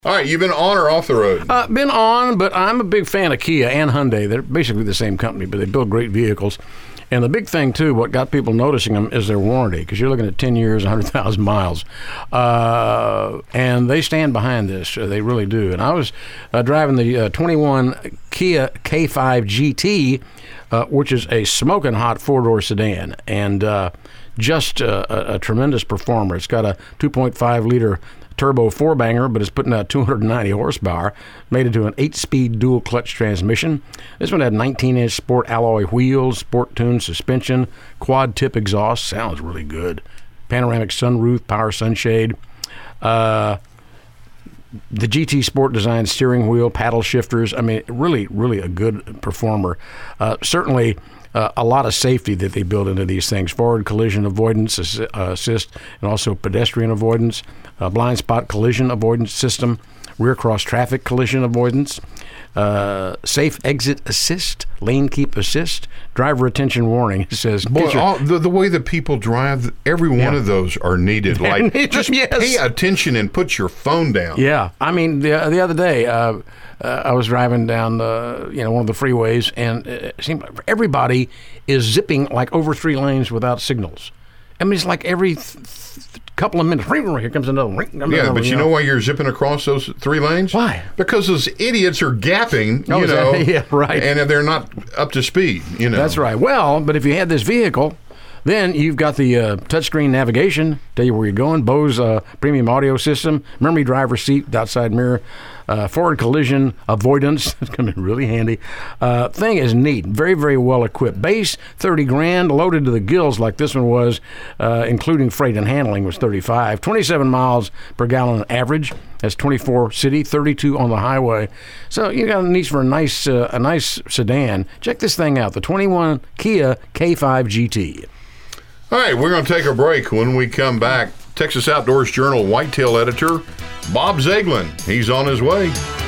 All right, you've been on or off the road? Been on, but I'm a big fan of Kia and Hyundai. They're basically the same company, but they build great vehicles. And the big thing, too, what got people noticing them is their warranty, because you're looking at 10 years, 100,000 miles. And they stand behind this. They really do. And I was driving the 21 Kia K5 GT, which is a smoking hot four-door sedan, and just a tremendous performer. It's got a 2.5-liter turbo four-banger, but it's putting out 290 horsepower, made it to an 8-speed dual-clutch transmission. This one had 19-inch sport alloy wheels, sport-tuned suspension, quad-tip exhaust. Sounds really good. Panoramic sunroof, power sunshade. The GT Sport design steering wheel, paddle shifters. I mean, really, really a good performer. Certainly a lot of safety that they build into these things. Forward collision avoidance assist, and also pedestrian avoidance, blind spot collision avoidance system, rear cross traffic collision avoidance, safe exit assist, lane keep assist, driver attention warning. It says, boy, the way that people drive, every one of those are needed. Like, just pay attention and put your phone down. Yeah, I mean, the other day, I was driving down one of the freeways, and it seemed like everybody is zipping like over 3 lanes without signals. I mean, it's like every couple of minutes, here comes another. Yeah, but you know why you're zipping across those 3 lanes? Why? Because those idiots are gapping, yeah, right. And they're not up to speed, That's right. Well, but if you had this vehicle, then you've got the touchscreen navigation, tell you where you're going, Bose premium audio system, memory driver seat, outside mirror, forward collision avoidance. It's going to be really handy. Thing is neat. Very, very well equipped. Base, $30,000, loaded to the gills like this one was, including freight and handling was $35,000. 27 miles per gallon average. That's 24 city, 32 on the highway. So you got a niche for a nice sedan. Check this thing out, the 21 Kia K5 GT. All right, we're going to take a break. When we come back, Texas Outdoors Journal Whitetail editor Bob Zaglin. He's on his way.